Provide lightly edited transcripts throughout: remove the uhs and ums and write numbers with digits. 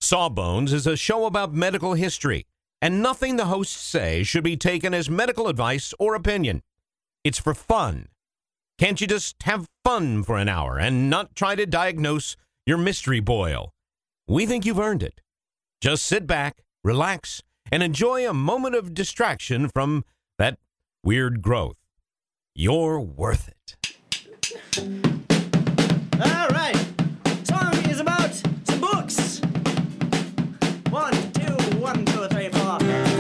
Sawbones is a show about medical history, and nothing the hosts say should be taken as medical advice or opinion. It's for fun. Can't you just have fun for an hour and not try to diagnose your mystery boil? We think you've earned it. Just sit back, relax, and enjoy a moment of distraction from that weird growth. You're worth it. All right. Song is about some books. 1, 2, 1, 2, 3, 4.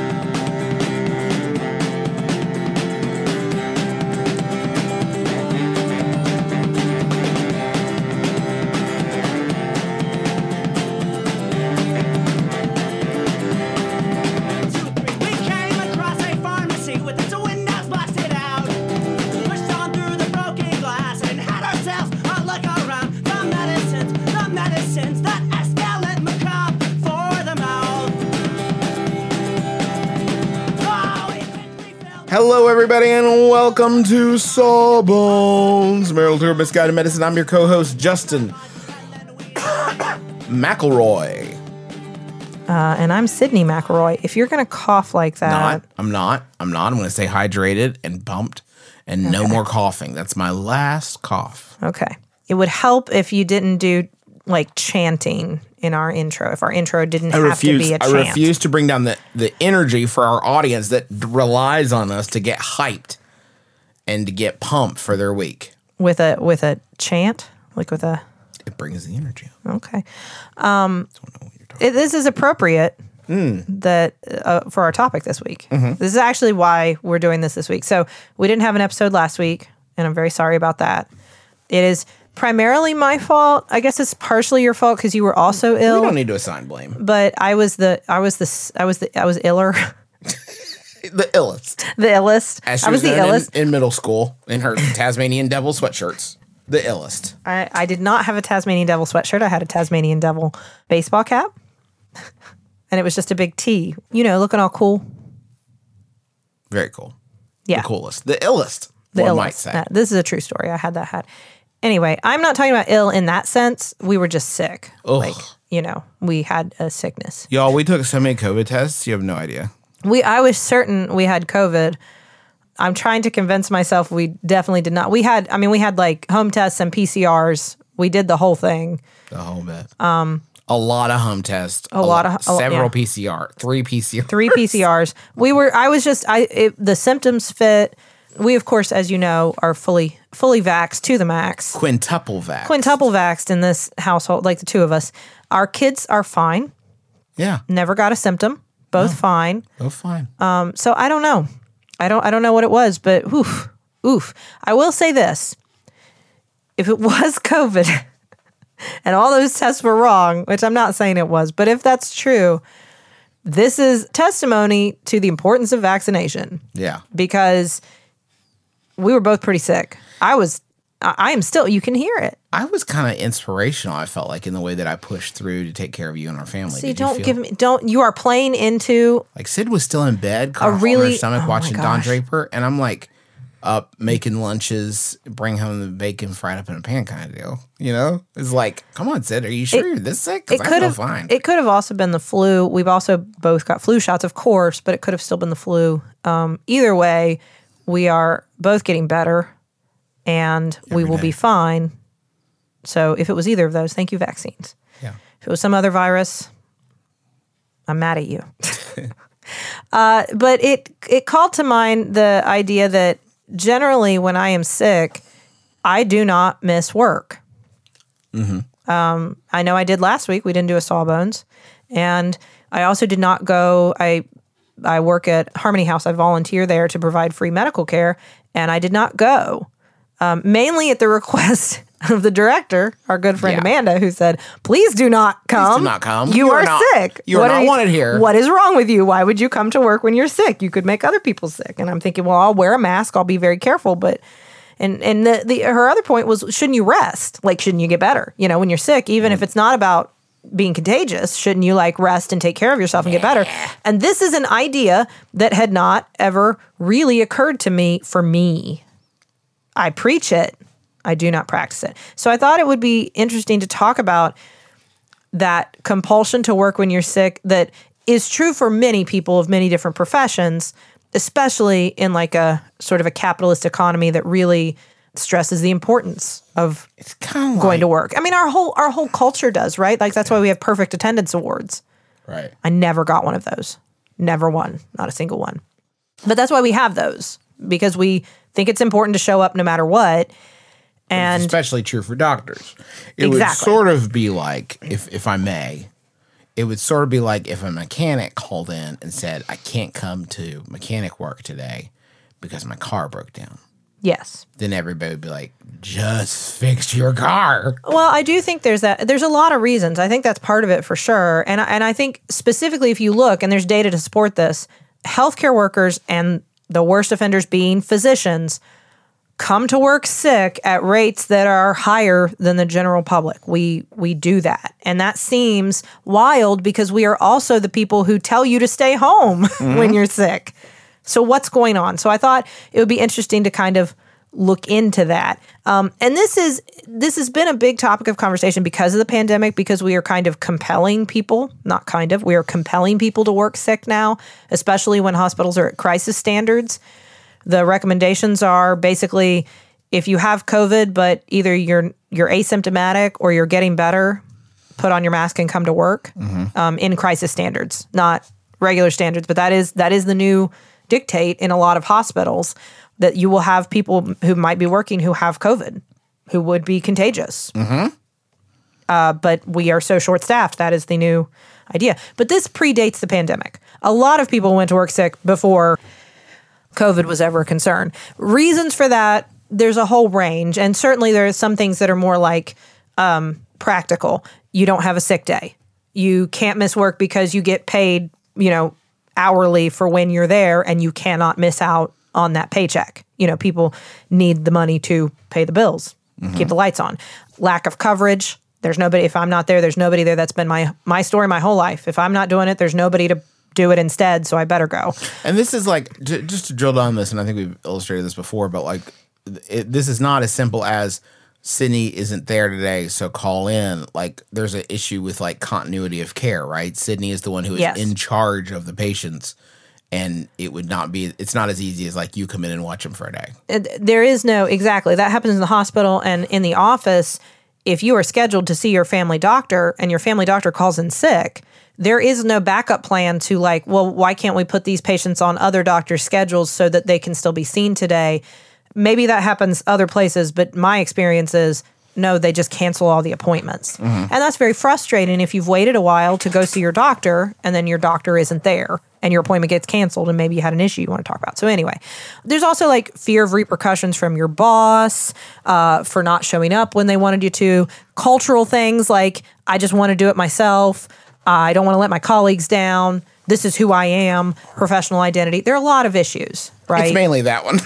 Hello, everybody, and welcome to Sawbones, Marital Tour Misguided Medicine. I'm your co-host, Justin McElroy. And I'm Sydney McElroy. If you're going to cough like that... I'm not. I'm going to stay hydrated and pumped and no more coughing. That's my last cough. Okay. It would help if you didn't do, like, chanting in our intro, if our intro didn't have to be a chant. I refuse to bring down the energy for our audience that relies on us to get hyped and to get pumped for their week. With a chant? Like with a... It brings the energy up. Okay. This is appropriate that for our topic this week. Mm-hmm. This is actually why we're doing this week. So we didn't have an episode last week, and I'm very sorry about that. It is primarily my fault. I guess it's partially your fault because you were also ill. We don't need to assign blame. But I was iller. The illest. The illest. As she I was the illest in middle school in her Tasmanian Devil sweatshirts. The illest. I did not have a Tasmanian Devil sweatshirt. I had a Tasmanian Devil baseball cap. And it was just a big T. You know, looking all cool. Very cool. Yeah. The coolest. The illest. The illest. Might say. This is a true story. I had that hat. Anyway, I'm not talking about ill in that sense. We were just sick. Ugh. Like, you know, we had a sickness. Y'all, we took so many COVID tests. You have no idea. I was certain we had COVID. I'm trying to convince myself we definitely did not. We had like home tests and PCRs. We did the whole thing. The whole bit. A lot of home tests. Several PCR. 3 PCR. 3 PCRs. The symptoms fit. We, of course, as you know, are fully vaxxed to the max. Quintuple vaxxed. Quintuple vaxxed in this household, like the two of us. Our kids are fine. Yeah. Never got a symptom. Both fine. Both fine. So I don't know. I don't know what it was, but oof. I will say this. If it was COVID and all those tests were wrong, which I'm not saying it was, but if that's true, this is testimony to the importance of vaccination. Yeah. Because we were both pretty sick. I am still, you can hear it. I was kind of inspirational, I felt like, in the way that I pushed through to take care of you and our family. See, you are playing into... Like, Sid was still in bed, caught on her stomach, watching Don Draper, and I'm like, up making lunches, bring home the bacon fried up in a pan kind of deal. You know? It's like, come on, Sid, are you sure you're this sick? Because I feel fine. It could have also been the flu. We've also both got flu shots, of course, but it could have still been the flu. Either way, we are both getting better, and we will be fine. So if it was either of those, thank you, vaccines. Yeah. If it was some other virus, I'm mad at you. But it called to mind the idea that generally when I am sick, I do not miss work. Mm-hmm. I know I did last week. We didn't do a Sawbones. And I also did not go. I work at Harmony House. I volunteer there to provide free medical care. And I did not go. Mainly at the request of the director, our good friend Amanda, who said, please do not come. Please do not come. You are sick. You are not wanted here. What is wrong with you? Why would you come to work when you're sick? You could make other people sick. And I'm thinking, well, I'll wear a mask. I'll be very careful. But and her other point was, shouldn't you rest? Like, shouldn't you get better? You know, when you're sick, even if it's not about being contagious, shouldn't you like rest and take care of yourself and get better? And this is an idea that had not ever really occurred to me for me. I preach it. I do not practice it. So I thought it would be interesting to talk about that compulsion to work when you're sick that is true for many people of many different professions, especially in like a sort of a capitalist economy that really stresses the importance of going to work. I mean, our whole culture does, right? Like that's why we have perfect attendance awards. Right. I never got one of those. Never one. Not a single one. But that's why we have those, because we think it's important to show up no matter what. And it's especially true for doctors. It would sort of be like, if I may, it would sort of be like if a mechanic called in and said, I can't come to mechanic work today because my car broke down. Yes. Then everybody would be like, just fix your car. Well, I do think there's a lot of reasons. I think that's part of it for sure. And I think specifically if you look, and there's data to support this, healthcare workers and the worst offenders being physicians come to work sick at rates that are higher than the general public. We do that. And that seems wild because we are also the people who tell you to stay home when you're sick. So what's going on? So I thought it would be interesting to kind of look into that. And this has been a big topic of conversation because of the pandemic, because we are kind of compelling people, we are compelling people to work sick now, especially when hospitals are at crisis standards. The recommendations are basically if you have COVID, but either you're asymptomatic or you're getting better, put on your mask and come to work in crisis standards, not regular standards. But that is the new dictate in a lot of hospitals, that you will have people who might be working who have COVID, who would be contagious. But we are so short-staffed. That is the new idea. But this predates the pandemic. A lot of people went to work sick before COVID was ever a concern. Reasons for that, there's a whole range. And certainly there are some things that are more like practical. You don't have a sick day. You can't miss work because you get paid, hourly for when you're there, and you cannot miss out on that paycheck. People need the money to pay the bills, keep the lights on. Lack of coverage. There's nobody, if I'm not there, there's nobody there. That's been my story my whole life. If I'm not doing it, there's nobody to do it instead, so I better go. And this is like, just to drill down on this, and I think we've illustrated this before, but like, this is not as simple as Sydney isn't there today, so call in. Like, there's an issue with like continuity of care, right? Sydney is the one who is in charge of the patients, and it's not as easy as like you come in and watch them for a day. There is no, exactly. That happens in the hospital and in the office. If you are scheduled to see your family doctor and your family doctor calls in sick, there is no backup plan to like, well, why can't we put these patients on other doctors' schedules so that they can still be seen today? Maybe that happens other places, but my experience is, no, they just cancel all the appointments. And that's very frustrating if you've waited a while to go see your doctor and then your doctor isn't there and your appointment gets canceled and maybe you had an issue you want to talk about. So anyway, there's also like fear of repercussions from your boss for not showing up when they wanted you to. Cultural things like, I just want to do it myself. I don't want to let my colleagues down. This is who I am. Professional identity. There are a lot of issues, right? It's mainly that one.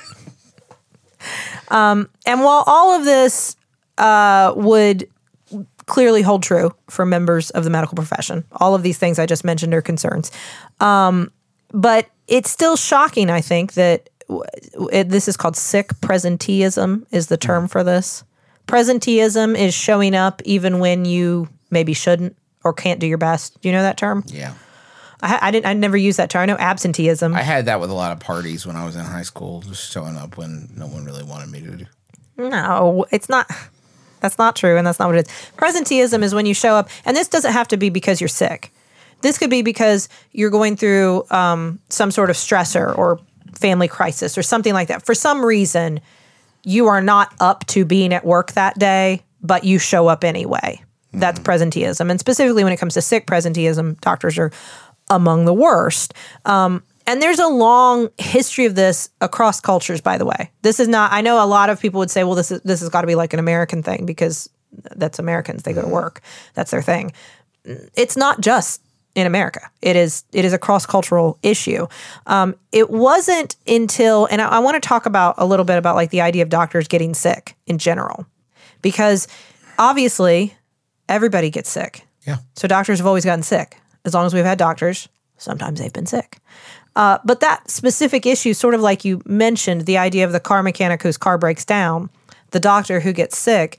And while all of this would clearly hold true for members of the medical profession, all of these things I just mentioned are concerns. But it's still shocking, I think, that this is called sick presenteeism is the term for this. Presenteeism is showing up even when you maybe shouldn't or can't do your best. Do you know that term? Yeah. I never used that term. I know absenteeism. I had that with a lot of parties when I was in high school, just showing up when no one really wanted me to do. No, it's not. That's not true, and that's not what it is. Presenteeism is when you show up, and this doesn't have to be because you're sick. This could be because you're going through some sort of stressor or family crisis or something like that. For some reason, you are not up to being at work that day, but you show up anyway. That's presenteeism. And specifically when it comes to sick presenteeism, doctors are among the worst. And there's a long history of this across cultures, by the way. This is not, I know a lot of people would say, well, this has got to be like an American thing because that's Americans. They go to work. That's their thing. It's not just in America. It is a cross-cultural issue. It wasn't until, and I want to talk about a little bit about like the idea of doctors getting sick in general, because obviously everybody gets sick. Yeah. So doctors have always gotten sick. As long as we've had doctors, sometimes they've been sick. But that specific issue, sort of like you mentioned, the idea of the car mechanic whose car breaks down, the doctor who gets sick,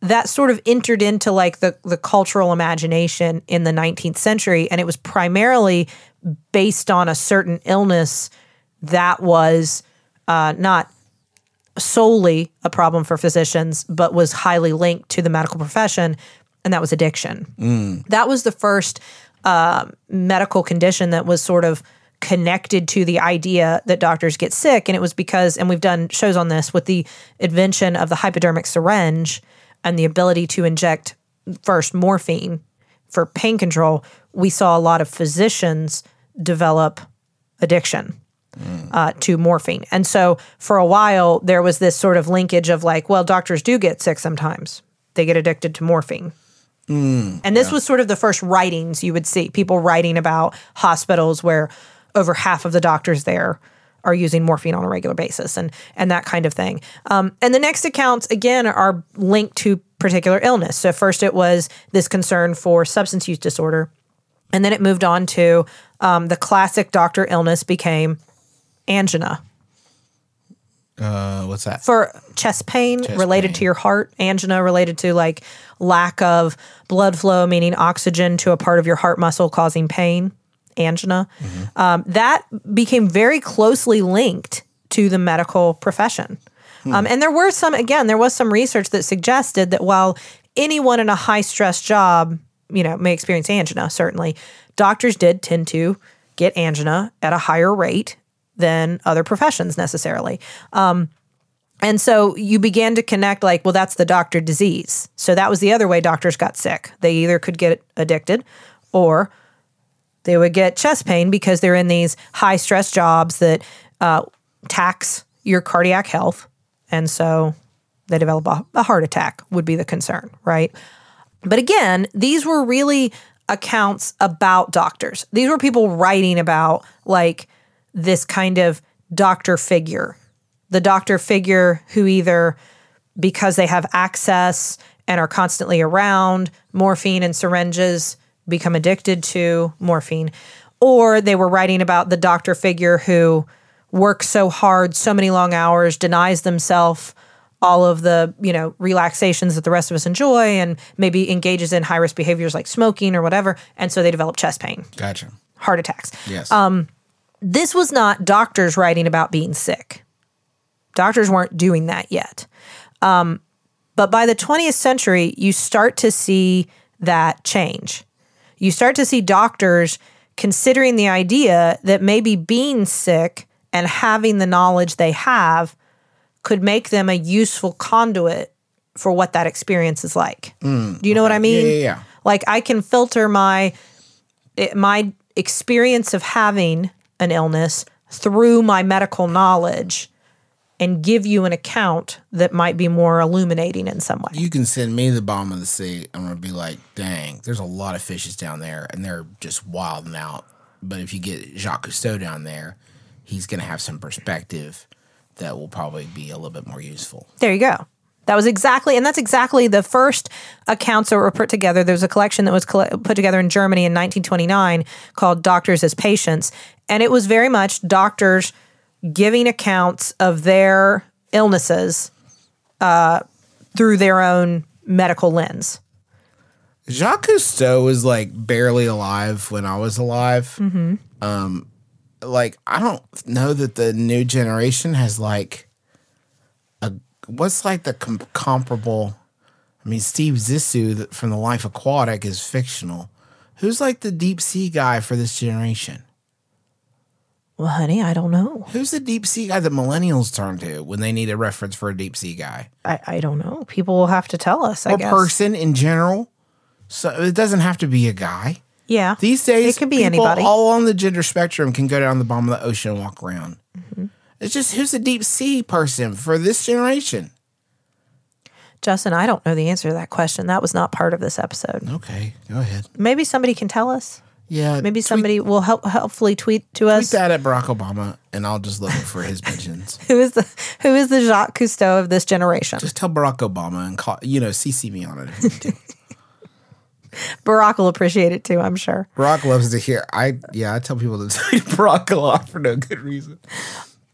that sort of entered into like the cultural imagination in the 19th century. And it was primarily based on a certain illness that was not solely a problem for physicians, but was highly linked to the medical profession, and that was addiction. That was the first medical condition that was sort of connected to the idea that doctors get sick, and it was because, and we've done shows on this, with the invention of the hypodermic syringe and the ability to inject first morphine for pain control, we saw a lot of physicians develop addiction to morphine. And so for a while, there was this sort of linkage of like, well, doctors do get sick sometimes. They get addicted to morphine. And this was sort of the first writings you would see, people writing about hospitals where over half of the doctors there are using morphine on a regular basis and that kind of thing. And the next accounts, again, are linked to particular illness. So first it was this concern for substance use disorder. And then it moved on to the classic doctor illness became angina. What's that? For chest pain related to your heart, angina related to like lack of blood flow, meaning oxygen to a part of your heart muscle causing pain, angina. That became very closely linked to the medical profession. And there was some research that suggested that while anyone in a high stress job, may experience angina, certainly, doctors did tend to get angina at a higher rate than other professions necessarily. And so you began to connect like, well, that's the doctor disease. So that was the other way doctors got sick. They either could get addicted or they would get chest pain because they're in these high stress jobs that tax your cardiac health. And so they develop a heart attack would be the concern, right? But again, these were really accounts about doctors. These were people writing about like this kind of doctor figure. The doctor figure who either, because they have access and are constantly around morphine and syringes, become addicted to morphine, or they were writing about the doctor figure who works so hard, so many long hours, denies themselves all of the, relaxations that the rest of us enjoy and maybe engages in high-risk behaviors like smoking or whatever, and so they develop chest pain. Gotcha. Heart attacks. Yes. This was not doctors writing about being sick. Doctors weren't doing that yet. But by the 20th century, you start to see that change. You start to see doctors considering the idea that maybe being sick and having the knowledge they have could make them a useful conduit for what that experience is like. Do you know what I mean? Yeah. Like I can filter my experience of having an illness through my medical knowledge and give you an account that might be more illuminating in some way. You can send me the bottom of the sea. I'm going to be like, dang, there's a lot of fishes down there, and they're just wilding out. But if you get Jacques Cousteau down there, he's going to have some perspective that will probably be a little bit more useful. There you go. That's exactly the first accounts that were put together. There was a collection that was put together in Germany in 1929 called Doctors as Patients. And it was very much doctors giving accounts of their illnesses through their own medical lens. Jacques Cousteau was like barely alive when I was alive. I don't know that the new generation has like what's like the comparable. I mean, Steve Zissou from The Life Aquatic is fictional. Who's like the deep sea guy for this generation? Well, honey, I don't know. Who's the deep sea guy that millennials turn to when they need a reference for a deep sea guy? I don't know. People will have to tell us, I guess. Or person in general. So it doesn't have to be a guy. Yeah. These days, it can be people anybody. all on the gender spectrum can go down the bottom of the ocean and walk around. It's just, who's the deep sea person for this generation? Justin, I don't know the answer to that question. That was not part of this episode. Okay, go ahead. Maybe somebody can tell us. Yeah. Maybe somebody will helpfully tweet to us. Tweet that at Barack Obama, and I'll just look for his mentions. Who is the Jacques Cousteau of this generation? Just tell Barack Obama and call, CC me on it if you need to. Barack will appreciate it too, I'm sure. Barack loves to hear. I tell people to tweet Barack a lot for no good reason.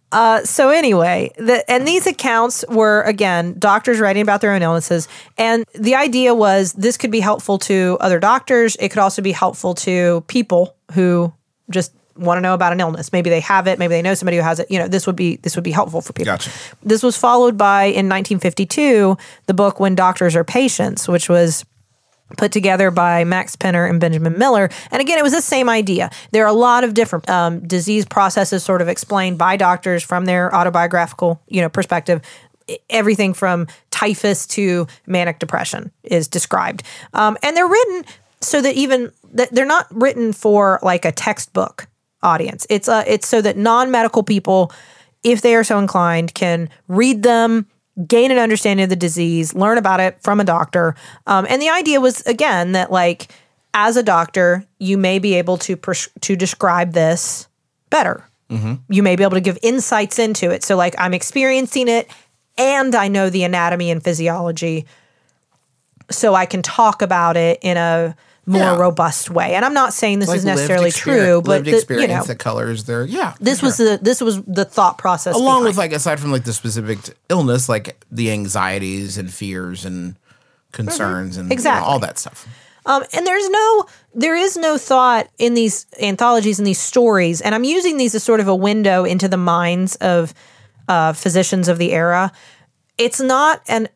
So anyway, and these accounts were, again, doctors writing about their own illnesses. And the idea was this could be helpful to other doctors. It could also be helpful to people who just want to know about an illness. Maybe they have it. Maybe they know somebody who has it. This would be helpful for people. Gotcha. This was followed by, in 1952, the book When Doctors Are Patients, which was put together by Max Penner and Benjamin Miller. And again, it was the same idea. There are a lot of different disease processes sort of explained by doctors from their autobiographical, perspective. Everything from typhus to manic depression is described. And they're written so that they're not written for like a textbook audience. It's so that non-medical people, if they are so inclined, can read them, gain an understanding of the disease, learn about it from a doctor. And the idea was, again, that like as a doctor, you may be able to describe this better. Mm-hmm. You may be able to give insights into it. So like I'm experiencing it and I know the anatomy and physiology, so I can talk about it in a more robust way. And I'm not saying this is necessarily true, but lived experience that colors their This was the thought process along with like aside from like the specific illness, like the anxieties and fears and concerns and all that stuff. And there is no thought in these anthologies and these stories, and I'm using these as sort of a window into the minds of physicians of the era. It is not an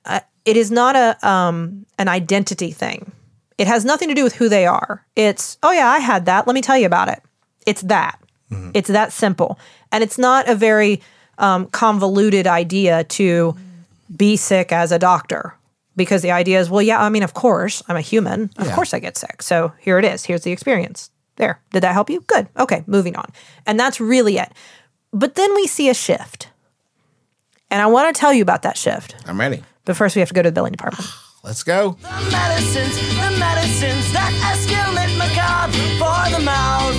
identity thing. It has nothing to do with who they are. It's, oh yeah, I had that. Let me tell you about it. It's that. Mm-hmm. It's that simple. And it's not a very convoluted idea to be sick as a doctor, because the idea is, well, yeah, I mean, of course, I'm a human. Of course I get sick. So here it is. Here's the experience. There. Did that help you? Good. Okay, moving on. And that's really it. But then we see a shift. And I want to tell you about that shift. I'm ready. But first we have to go to the billing department. Let's go. The medicines that escalate macabre for the mouth.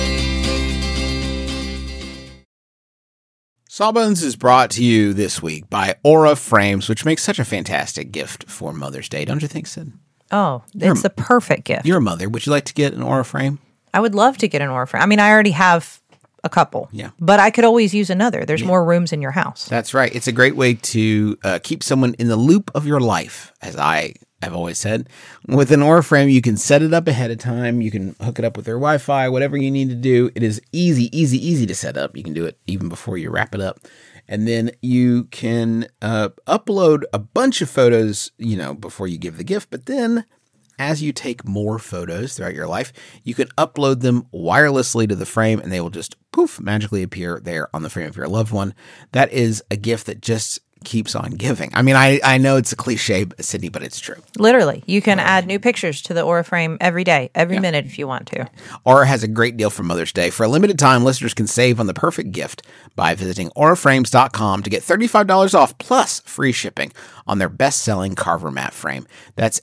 Sawbones is brought to you this week by Aura Frames, which makes such a fantastic gift for Mother's Day, don't you think, Sid? Oh, it's the perfect gift. You're a mother. Would you like to get an Aura Frame? I would love to get an Aura Frame. I mean, I already have a couple. Yeah. But I could always use another. There's more rooms in your house. That's right. It's a great way to keep someone in the loop of your life, as I have always said. With an Aura Frame, you can set it up ahead of time. You can hook it up with their Wi-Fi, whatever you need to do. It is easy to set up. You can do it even before you wrap it up. And then you can upload a bunch of photos, before you give the gift. But then as you take more photos throughout your life, you can upload them wirelessly to the frame and they will just poof, magically appear there on the frame of your loved one. That is a gift that just keeps on giving. I mean, I know it's a cliche, Sydney, but it's true. Literally. You can add new pictures to the Aura Frame every day, every minute if you want to. Aura has a great deal for Mother's Day. For a limited time, listeners can save on the perfect gift by visiting auraframes.com to get $35 off plus free shipping on their best-selling Carver mat frame. That's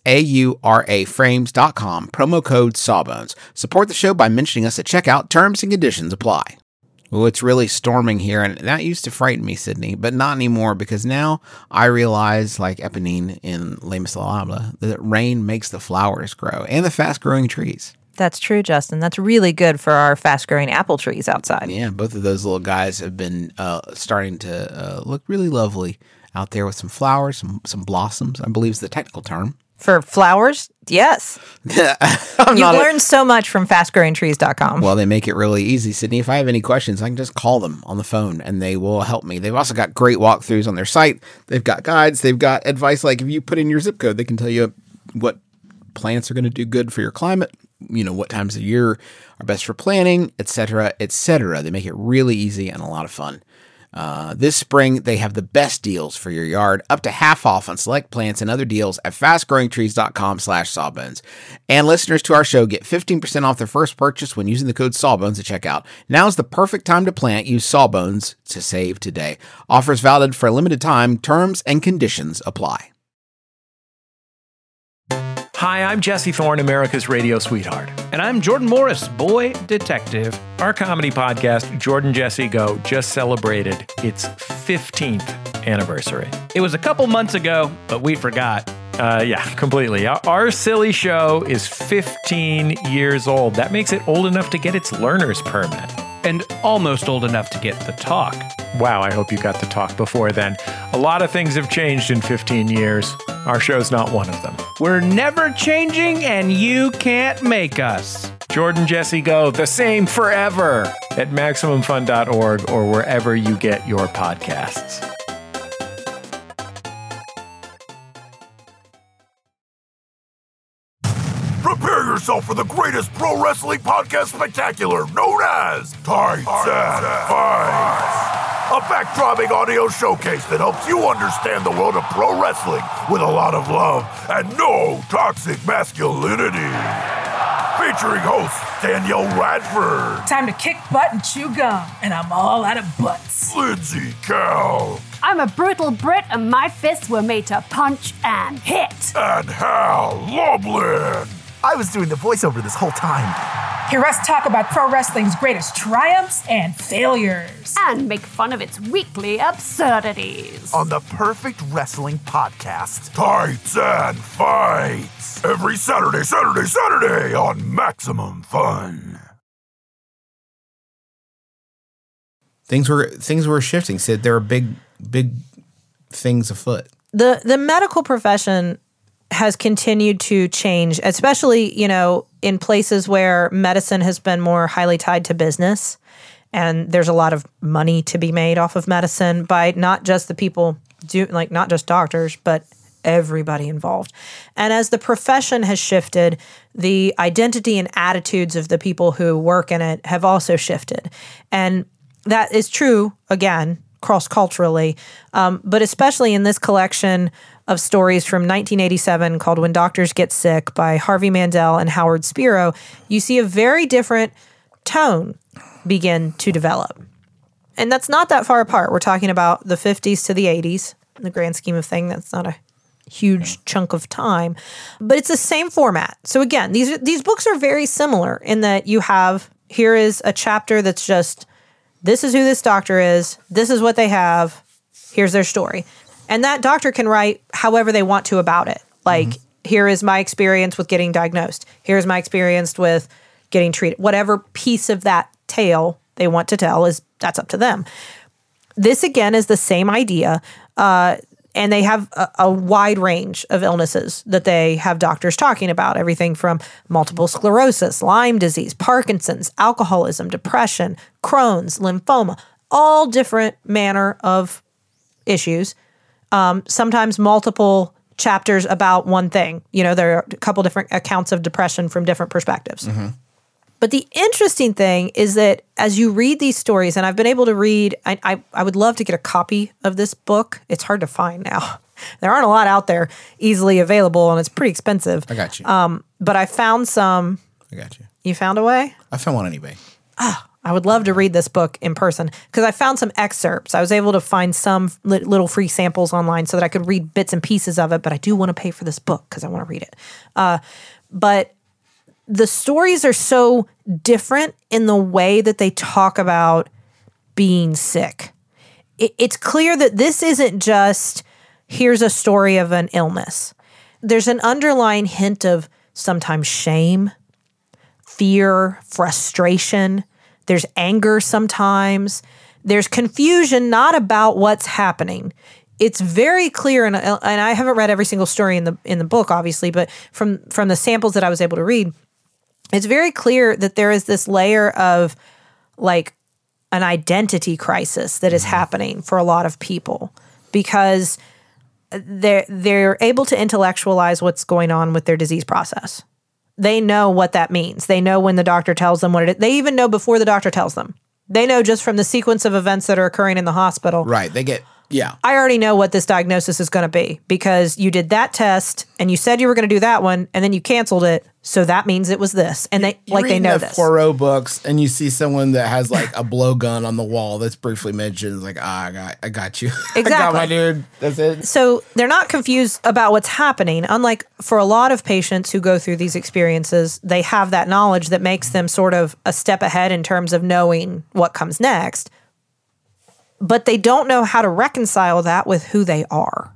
auraframes.com, promo code Sawbones. Support the show by mentioning us at checkout. Terms and conditions apply. Well, it's really storming here, and that used to frighten me, Sydney, but not anymore, because now I realize, like Eponine in Les Miserables, that rain makes the flowers grow and the fast-growing trees. That's true, Justin. That's really good for our fast-growing apple trees outside. Yeah, both of those little guys have been starting to look really lovely out there with some flowers, some blossoms, I believe is the technical term. For flowers? Yes. You've learned so much from fastgrowingtrees.com. Well, they make it really easy, Sydney. If I have any questions, I can just call them on the phone and they will help me. They've also got great walkthroughs on their site. They've got guides. They've got advice like if you put in your zip code, they can tell you what plants are going to do good for your climate, what times of year are best for planting, etc., etc. They make it really easy and a lot of fun. This spring, they have the best deals for your yard, up to half off on select plants and other deals at fastgrowingtrees.com/sawbones. And listeners to our show get 15% off their first purchase when using the code Sawbones at checkout. Now's the perfect time to plant. Use Sawbones to save today. Offers valid for a limited time. Terms and conditions apply. Hi, I'm Jesse Thorne, America's radio sweetheart. And I'm Jordan Morris, boy detective. Our comedy podcast, Jordan Jesse Go, just celebrated its 15th anniversary. It was a couple months ago, but we forgot. Yeah, completely. Our silly show is 15 years old. That makes it old enough to get its learner's permit. and almost old enough to get the talk. Wow, I hope you got the talk before then. A lot of things have changed in 15 years. Our show's not one of them. We're never changing, and you can't make us. Jordan Jesse Go, the same forever at MaximumFun.org or wherever you get your podcasts. Prepare yourself for the greatest pro wrestling podcast spectacular known as Tights and Fights. A backdropping audio showcase that helps you understand the world of pro wrestling with a lot of love and no toxic masculinity. Featuring host Danielle Radford. Time to kick butt and chew gum, and I'm all out of butts. Lindsay Cal. I'm a brutal Brit, and my fists were made to punch and hit. And Hal Lublin. I was doing the voiceover this whole time. Hear us talk about pro wrestling's greatest triumphs and failures. And make fun of its weekly absurdities. On the Perfect Wrestling Podcast. Tights and Fights. Every Saturday on Maximum Fun. Things were shifting. Sid, there were big things afoot. The medical profession has continued to change, especially, in places where medicine has been more highly tied to business. And there's a lot of money to be made off of medicine by not just the people, not just doctors, but everybody involved. And as the profession has shifted, the identity and attitudes of the people who work in it have also shifted. And that is true, again, cross-culturally, but especially in this collection of stories from 1987 called When Doctors Get Sick by Harvey Mandel and Howard Spiro, you see a very different tone begin to develop. And that's not that far apart. We're talking about the 50s to the 80s. In the grand scheme of things, that's not a huge chunk of time, but it's the same format. So again, these books are very similar in that here is a chapter that's just, this is who this doctor is, this is what they have, here's their story. And that doctor can write however they want to about it. Like, here is my experience with getting diagnosed. Here's my experience with getting treated. Whatever piece of that tale they want to tell that's up to them. This, again, is the same idea. And they have a wide range of illnesses that they have doctors talking about. Everything from multiple sclerosis, Lyme disease, Parkinson's, alcoholism, depression, Crohn's, lymphoma, all different manner of issues. Sometimes multiple chapters about one thing. There are a couple different accounts of depression from different perspectives. Mm-hmm. But the interesting thing is that as you read these stories, and I've been able to read, I would love to get a copy of this book. It's hard to find now. There aren't a lot out there easily available, and it's pretty expensive. I got you. But I found some. I got you. You found a way? I found one on eBay. I would love to read this book in person because I found some excerpts. I was able to find some little free samples online so that I could read bits and pieces of it, but I do want to pay for this book because I want to read it. But the stories are so different in the way that they talk about being sick. It's clear that this isn't just, here's a story of an illness. There's an underlying hint of sometimes shame, fear, frustration. There's anger sometimes. There's confusion, not about what's happening. It's very clear, and I haven't read every single story in the book, obviously, but from the samples that I was able to read, it's very clear that there is this layer of like an identity crisis that is happening for a lot of people because they're able to intellectualize what's going on with their disease process. They know what that means. They know when the doctor tells them what it is. They even know before the doctor tells them. They know just from the sequence of events that are occurring in the hospital. Right. I already know what this diagnosis is going to be because you did that test and you said you were going to do that one and then you canceled it. So that means it was this. And they know this. Poirot books and you see someone that has like a blowgun on the wall that's briefly mentioned. It's like, I got you. Exactly. I got my dude. That's it. So they're not confused about what's happening. Unlike for a lot of patients who go through these experiences, they have that knowledge that makes them sort of a step ahead in terms of knowing what comes next. But they don't know how to reconcile that with who they are.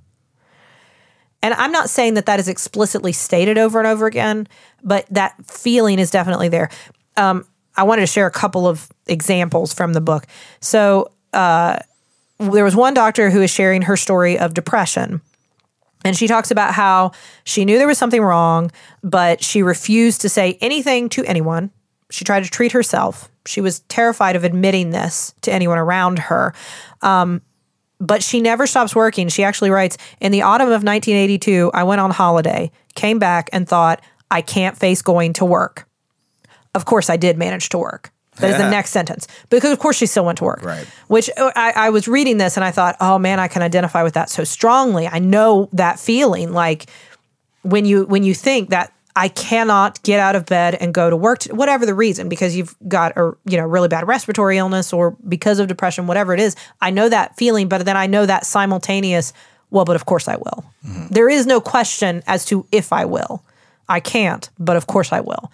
And I'm not saying that is explicitly stated over and over again, but that feeling is definitely there. I wanted to share a couple of examples from the book. So there was one doctor who is sharing her story of depression. And she talks about how she knew there was something wrong, but she refused to say anything to anyone. She tried to treat herself. She was terrified of admitting this to anyone around her. But she never stops working. She actually writes, in the autumn of 1982, I went on holiday, came back and thought, I can't face going to work. Of course, I did manage to work. That is the next sentence. Because of course she still went to work. Right. Which I was reading this and I thought, oh man, I can identify with that so strongly. I know that feeling, like when you think that I cannot get out of bed and go to work, whatever the reason, because you've got a really bad respiratory illness or because of depression, whatever it is. I know that feeling, but then I know that simultaneous, well, but of course I will. Mm-hmm. There is no question as to if I will. I can't, but of course I will.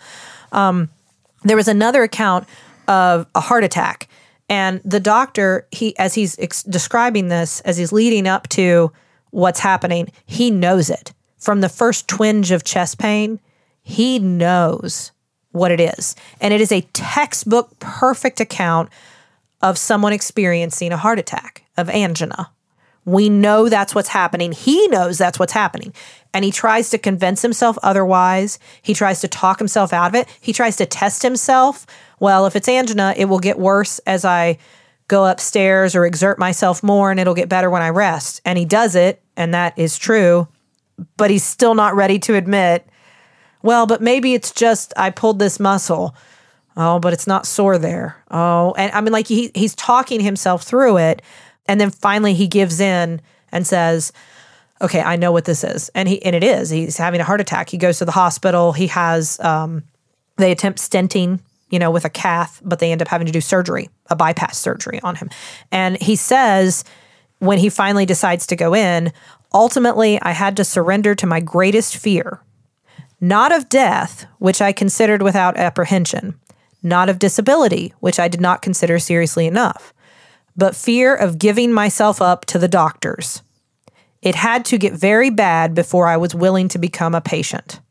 There was another account of a heart attack, and the doctor, as he's describing this, as he's leading up to what's happening, he knows it. From the first twinge of chest pain, he knows what it is. And it is a textbook perfect account of someone experiencing a heart attack, of angina. We know that's what's happening. He knows that's what's happening. And he tries to convince himself otherwise. He tries to talk himself out of it. He tries to test himself. Well, if it's angina, it will get worse as I go upstairs or exert myself more, and it'll get better when I rest. And he does it, and that is true. But he's still not ready to admit, well, but maybe it's just I pulled this muscle. Oh, but it's not sore there. Oh, and I mean, like he's talking himself through it. And then finally he gives in and says, okay, I know what this is. And it is. He's having a heart attack. He goes to the hospital. He has, they attempt stenting, with a cath, but they end up having to do surgery, a bypass surgery on him. And he says, when he finally decides to go in, ultimately I had to surrender to my greatest fear, not of death, which I considered without apprehension, not of disability, which I did not consider seriously enough, but fear of giving myself up to the doctors. It had to get very bad before I was willing to become a patient.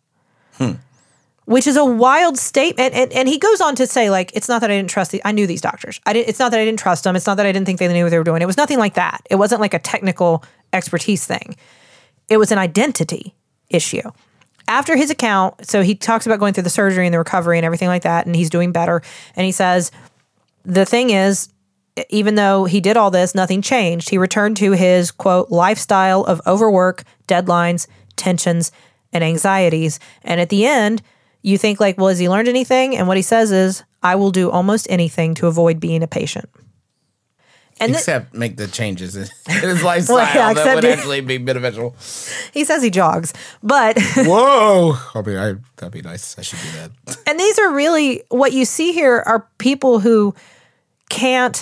Which is a wild statement. And he goes on to say, like, it's not that I didn't trust I knew these doctors. It's not that I didn't trust them. It's not that I didn't think they knew what they were doing. It was nothing like that. It wasn't like a technical expertise thing. It was an identity issue. After his account, so he talks about going through the surgery and the recovery and everything like that, and he's doing better. And he says, the thing is, even though he did all this, nothing changed. He returned to his, quote, lifestyle of overwork, deadlines, tensions, and anxieties. And at the end, you think like, well, has he learned anything? And what he says is, I will do almost anything to avoid being a patient. And except make the changes in his lifestyle that would actually be beneficial. He says he jogs, but... Whoa! That'd be nice. I should do that. And these are really, what you see here are people who can't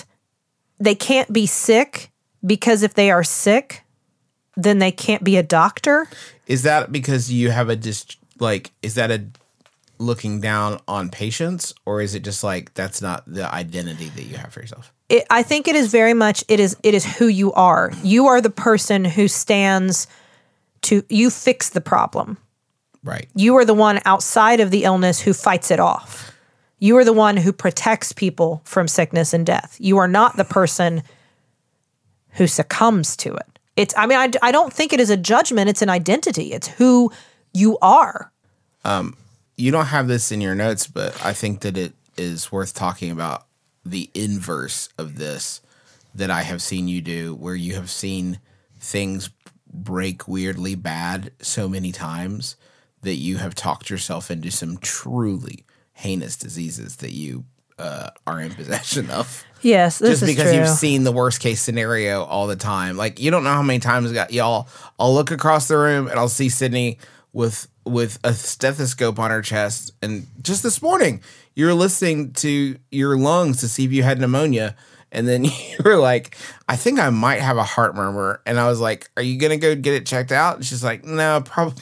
be sick because if they are sick, then they can't be a doctor. Is that because you have is that a looking down on patients, or is it just like that's not the identity that you have for yourself? I think it is very much, it is who you are. You are the person who stands you fix the problem. Right. You are the one outside of the illness who fights it off. You are the one who protects people from sickness and death. You are not the person who succumbs to it. I don't think it is a judgment. It's an identity. It's who you are. You don't have this in your notes, but I think that it is worth talking about the inverse of this that I have seen you do, where you have seen things break weirdly bad so many times that you have talked yourself into some truly heinous diseases that you are in possession of. Yes, this just is because true. You've seen the worst case scenario all the time. Like, you don't know how many times I'll look across the room and I'll see Sydney with a stethoscope on her chest, and just this morning you were listening to your lungs to see if you had pneumonia, and then you were like, I think I might have a heart murmur, and I was like, are you gonna go get it checked out? And she's like, no, probably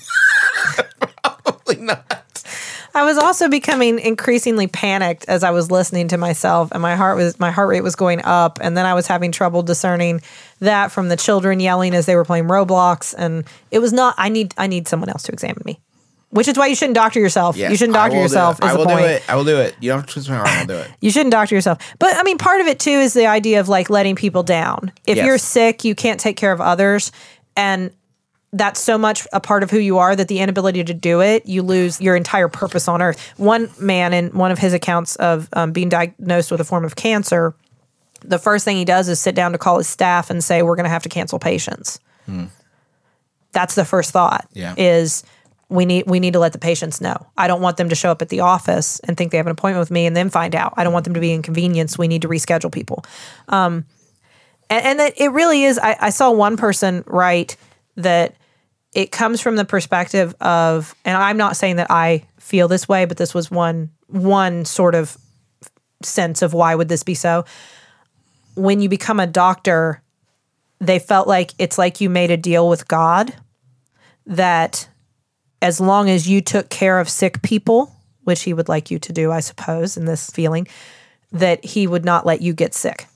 not. I was also becoming increasingly panicked as I was listening to myself, and my heart rate was going up, and then I was having trouble discerning that from the children yelling as they were playing Roblox, and it was not. I need someone else to examine me. Which is why you shouldn't doctor yourself. Yes, you shouldn't doctor yourself. I will do it. I will do it. You don't have to twist my arm. I'll do it. You shouldn't doctor yourself. But I mean, part of it too is the idea of like letting people down. If you're sick, you can't take care of others. And that's so much a part of who you are that the inability to do it, you lose your entire purpose on earth. One man in one of his accounts of being diagnosed with a form of cancer, the first thing he does is sit down to call his staff and say, we're going to have to cancel patients. That's the first thought is we need to let the patients know. I don't want them to show up at the office and think they have an appointment with me and then find out. I don't want them to be inconvenienced. We need to reschedule people. And that it really is, I saw one person write that it comes from the perspective of, and I'm not saying that I feel this way, but this was one sort of sense of why would this be so. When you become a doctor, they felt like it's like you made a deal with God that as long as you took care of sick people, which he would like you to do, I suppose, in this feeling, that he would not let you get sick.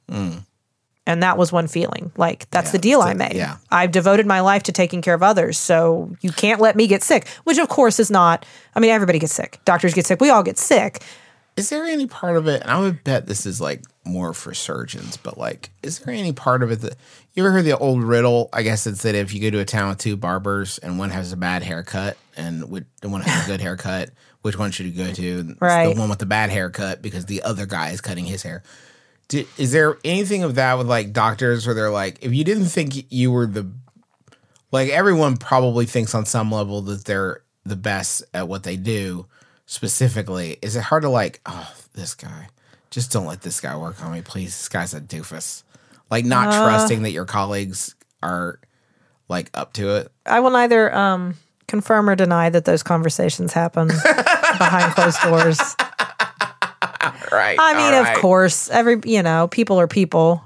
And that was one feeling. Like, that's the deal I made. Yeah. I've devoted my life to taking care of others, so you can't let me get sick, which of course is not, I mean, everybody gets sick. Doctors get sick. We all get sick. Is there any part of it, and I would bet this is like more for surgeons, but like, is there any part of it that, you ever heard the old riddle? I guess it's that if you go to a town with two barbers and one has a bad haircut and one has a good haircut, which one should you go to? Right. It's the one with the bad haircut because the other guy is cutting his hair. Is there anything of that with like doctors where they're like, if you didn't think you were like everyone probably thinks on some level that they're the best at what they do specifically. Is it hard to like, oh, this guy, just don't let this guy work on me, please. This guy's a doofus. Like not trusting that your colleagues are like up to it. I will neither confirm or deny that those conversations happen behind closed doors. Right. I mean, of course, people are people.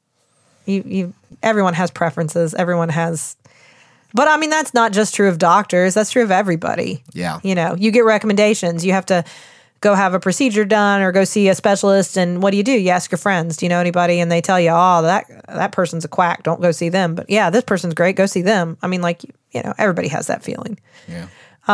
Everyone has preferences. Everyone has, but I mean, that's not just true of doctors. That's true of everybody. Yeah. You get recommendations. You have to go have a procedure done or go see a specialist. And what do? You ask your friends, do you know anybody? And they tell you, oh, that person's a quack. Don't go see them. But yeah, this person's great. Go see them. I mean, like, everybody has that feeling. Yeah.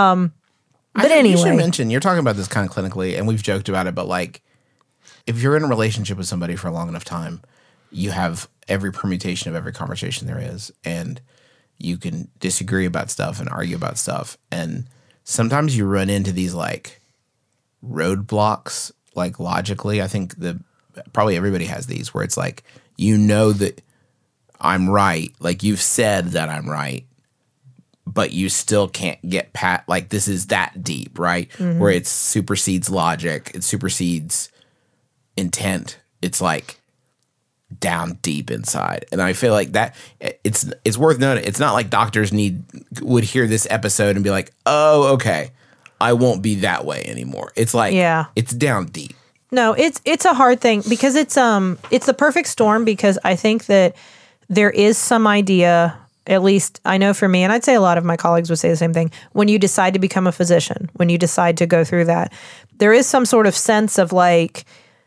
But anyway. You should mention, you're talking about this kind of clinically, and we've joked about it, but like, if you're in a relationship with somebody for a long enough time, you have every permutation of every conversation there is, and you can disagree about stuff and argue about stuff. And sometimes you run into these like roadblocks, like logically. I think probably everybody has these where it's like, that I'm right. Like you've said that I'm right, but you still can't get past, like this is that deep, right? Mm-hmm. Where it supersedes logic. It supersedes intent. It's like down deep inside. And I feel like that it's worth noting. It's not like doctors would hear this episode and be like, oh, okay, I won't be that way anymore. It's like, it's down deep. No, it's a hard thing because it's the perfect storm, because I think that there is some idea, at least I know for me, and I'd say a lot of my colleagues would say the same thing, when you decide to become a physician, when you decide to go through that, there is some sort of sense of like,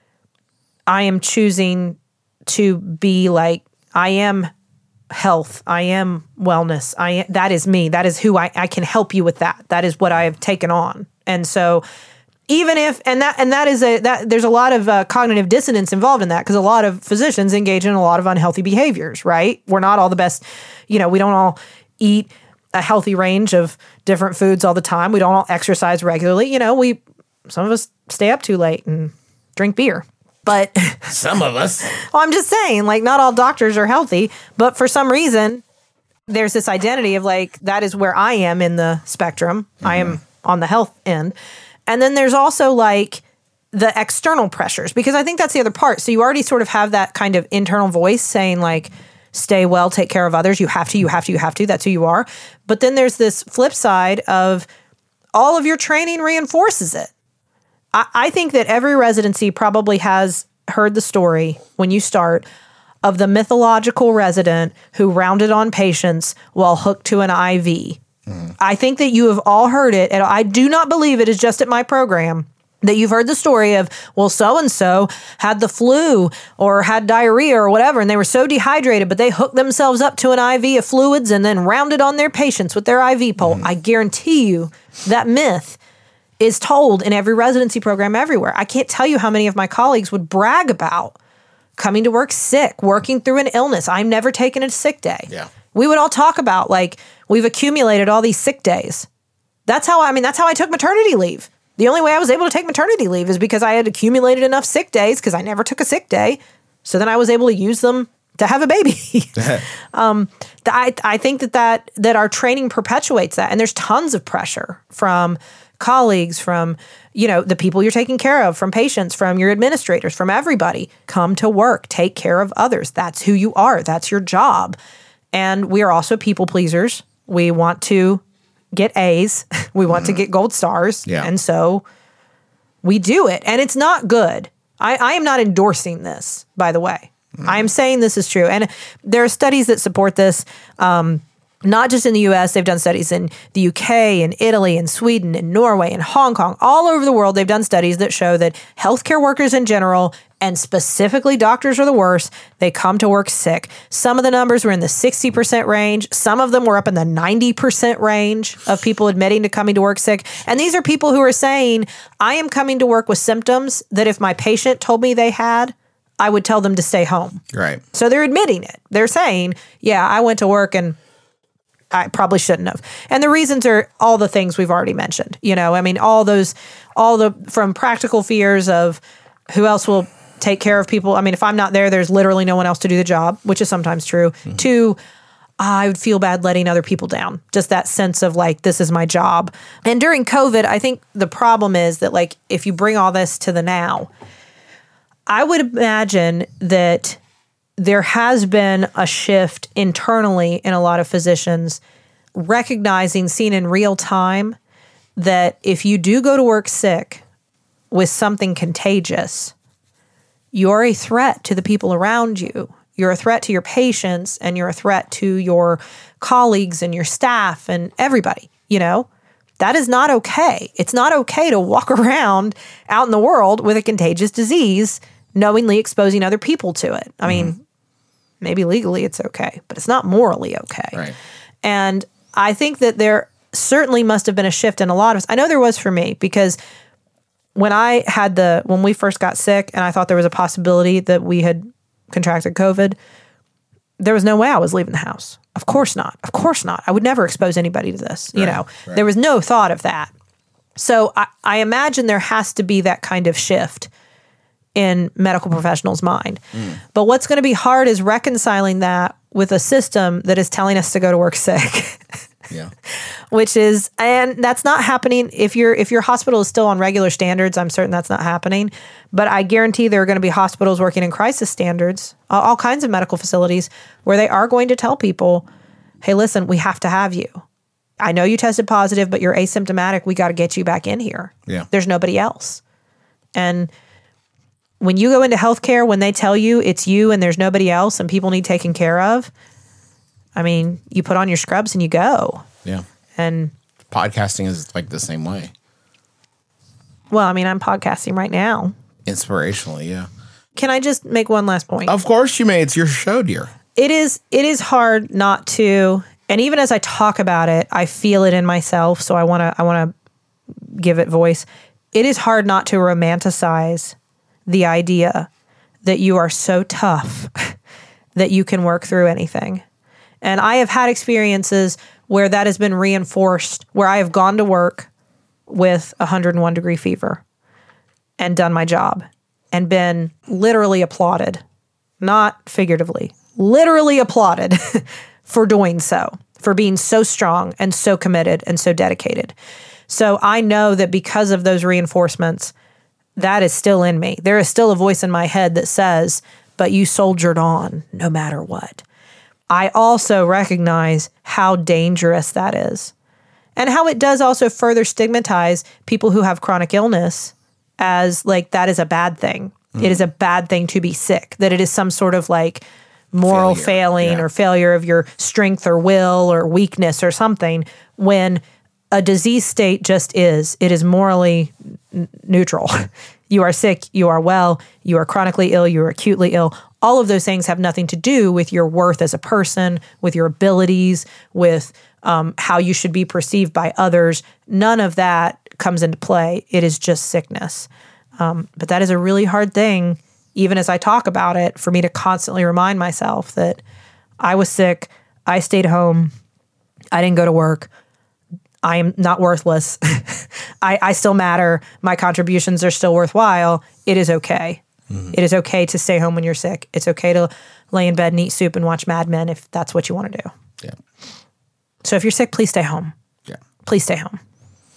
I am choosing to be like, I am health, I am wellness, that is me, that is who I can help you with that. That is what I have taken on. And so even if, there's a lot of cognitive dissonance involved in that, because a lot of physicians engage in a lot of unhealthy behaviors, right? We're not all the best, we don't all eat a healthy range of different foods all the time. We don't all exercise regularly. Some of us stay up too late and drink beer. But some of us. Well, I'm just saying, like, not all doctors are healthy, but for some reason, there's this identity of like, that is where I am in the spectrum. Mm-hmm. I am on the health end. And then there's also like the external pressures, because I think that's the other part. So you already sort of have that kind of internal voice saying like, stay well, take care of others. You have to, you have to, you have to. That's who you are. But then there's this flip side of all of your training reinforces it. I think that every residency probably has heard the story when you start of the mythological resident who rounded on patients while hooked to an IV. I think that you have all heard it, and I do not believe it is just at my program, that you've heard the story of, well, so-and-so had the flu or had diarrhea or whatever, and they were so dehydrated, but they hooked themselves up to an IV of fluids and then rounded on their patients with their IV pole. I guarantee you that myth is told in every residency program everywhere. I can't tell you how many of my colleagues would brag about coming to work sick, working through an illness. I'm never taking a sick day. Yeah. We would all talk about, like, we've accumulated all these sick days. That's how I took maternity leave. The only way I was able to take maternity leave is because I had accumulated enough sick days because I never took a sick day. So then I was able to use them to have a baby. I think that our training perpetuates that. And there's tons of pressure from colleagues, from, the people you're taking care of, from patients, from your administrators, from everybody. Come to work, take care of others. That's who you are. That's your job. And we are also people pleasers. We want to get A's. We want to get gold stars. Yeah. And so we do it. And it's not good. I am not endorsing this, by the way. I am saying this is true. And there are studies that support this, not just in the US. They've done studies in the UK, in Italy, in Sweden, in Norway, in Hong Kong, all over the world. They've done studies that show that healthcare workers in general, and specifically doctors, are the worst. They come to work sick. Some of the numbers were in the 60% range. Some of them were up in the 90% range of people admitting to coming to work sick. And these are people who are saying, I am coming to work with symptoms that if my patient told me they had, I would tell them to stay home. Right. So they're admitting it. They're saying, yeah, I went to work and I probably shouldn't have. And the reasons are all the things we've already mentioned. From practical fears of who else will take care of people. I mean, if I'm not there, there's literally no one else to do the job, which is sometimes true. Mm-hmm. 2, I would feel bad letting other people down. Just that sense of like, this is my job. And during COVID, I think the problem is that, like, if you bring all this to the now, I would imagine that there has been a shift internally in a lot of physicians recognizing, seeing in real time, that if you do go to work sick with something contagious, you're a threat to the people around you. You're a threat to your patients, and you're a threat to your colleagues and your staff and everybody, That is not okay. It's not okay to walk around out in the world with a contagious disease, knowingly exposing other people to it. I mean, maybe legally it's okay, but it's not morally okay. Right. And I think that there certainly must have been a shift in a lot of us. I know there was for me, because when we first got sick and I thought there was a possibility that we had contracted COVID, there was no way I was leaving the house. Of course not. Of course not. I would never expose anybody to this. Right. There was no thought of that. So I imagine there has to be that kind of shift in medical professionals' mind. But what's going to be hard is reconciling that with a system that is telling us to go to work sick. Yeah. And that's not happening. If your hospital is still on regular standards, I'm certain that's not happening. But I guarantee there are going to be hospitals working in crisis standards, all kinds of medical facilities, where they are going to tell people, hey, listen, we have to have you. I know you tested positive, but you're asymptomatic. We got to get you back in here. Yeah. There's nobody else. And when you go into healthcare, when they tell you it's you and there's nobody else and people need taken care of, I mean, you put on your scrubs and you go. Yeah. And podcasting is like the same way. Well, I mean, I'm podcasting right now. Inspirationally, yeah. Can I just make one last point? Of course you may. It's your show, dear. It is hard not to, and even as I talk about it, I feel it in myself, so I want to give it voice. It is hard not to romanticize the idea that you are so tough that you can work through anything. And I have had experiences where that has been reinforced, where I have gone to work with 101 degree fever and done my job and been literally applauded, not figuratively, literally applauded for doing so, for being so strong and so committed and so dedicated. So I know that because of those reinforcements, that is still in me. There is still a voice in my head that says, but you soldiered on no matter what. I also recognize how dangerous that is, and how it does also further stigmatize people who have chronic illness as like that is a bad thing. It is a bad thing to be sick, that it is some sort of like moral failing or failure of your strength or will or weakness or something, when a disease state just is. It is morally neutral. You are sick, you are well, you are chronically ill, you are acutely ill. All of those things have nothing to do with your worth as a person, with your abilities, with how you should be perceived by others. None of that comes into play. It is just sickness. But that is a really hard thing, even as I talk about it, for me to constantly remind myself that I was sick, I stayed home, I didn't go to work, I am not worthless. I still matter. My contributions are still worthwhile. It is okay. Mm-hmm. It is okay to stay home when you're sick. It's okay to lay in bed and eat soup and watch Mad Men if that's what you want to do. Yeah. So if you're sick, please stay home. Yeah. Please stay home.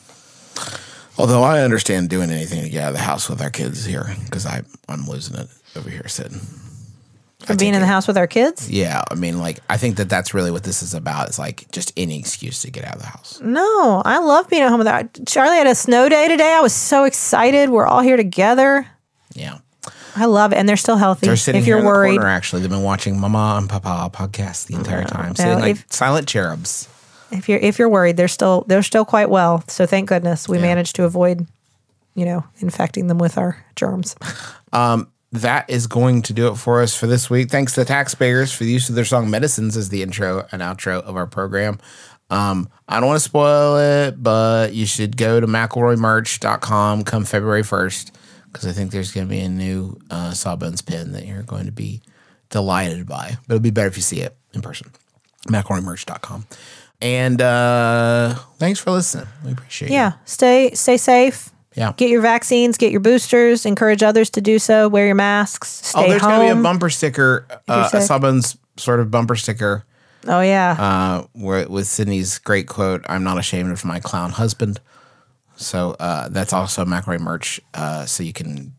Although I understand doing anything to get out of the house with our kids here, because I'm losing it over here sitting. For being in the house with our kids? Yeah. I mean, like, I think that's really what this is about. It's like just any excuse to get out of the house. No, I love being at home with our Charlie had a snow day today. I was so excited. We're all here together. Yeah. I love it. And they're still healthy. They're sitting if you're here in worried. the corner, actually. They've been watching Mama and Papa podcast the entire time. Sitting like silent cherubs. If you're worried, they're still quite well. So thank goodness we managed to avoid, infecting them with our germs. That is going to do it for us for this week. Thanks to the taxpayers for the use of their song Medicines as the intro and outro of our program. I don't want to spoil it, but you should go to McElroymerch.com come February 1st, because I think there's going to be a new Sawbones pin that you're going to be delighted by. But it'll be better if you see it in person. McElroymerch.com. And thanks for listening. We appreciate it. Yeah. Stay safe. Yeah. Get your vaccines, get your boosters, encourage others to do so, wear your masks, stay home. There's going to be a bumper sticker, a Sawbones sort of bumper sticker. Oh, yeah. With Sydney's great quote, "I'm not ashamed of my clown husband." So that's also McElroy merch, so you can...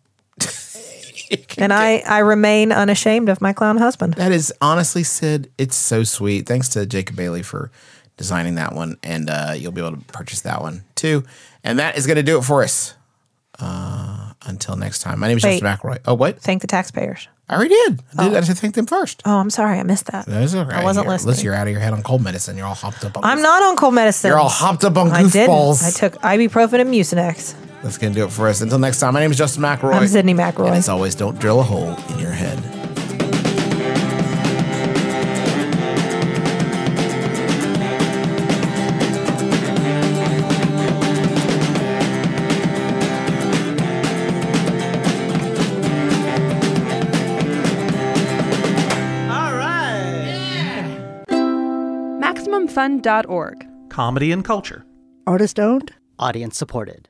And I remain unashamed of my clown husband. That is, honestly, Sid, it's so sweet. Thanks to Jacob Bailey for designing that one, and you'll be able to purchase that one, too. And that is going to do it for us. Until next time. My name is Justin McElroy. Oh, what? Thank the taxpayers. I already did. I had to thank them first. Oh, I'm sorry. I missed that. That's okay. I wasn't listening. Listen, you're out of your head on cold medicine. You're all hopped up on I'm not on cold medicine. You're all hopped up on goofballs. I took ibuprofen and Mucinex. That's going to do it for us. Until next time, my name is Justin McElroy. I'm Sydney McElroy. And as always, don't drill a hole in your head. MaximumFun.org. Comedy and culture. Artist owned. Audience supported.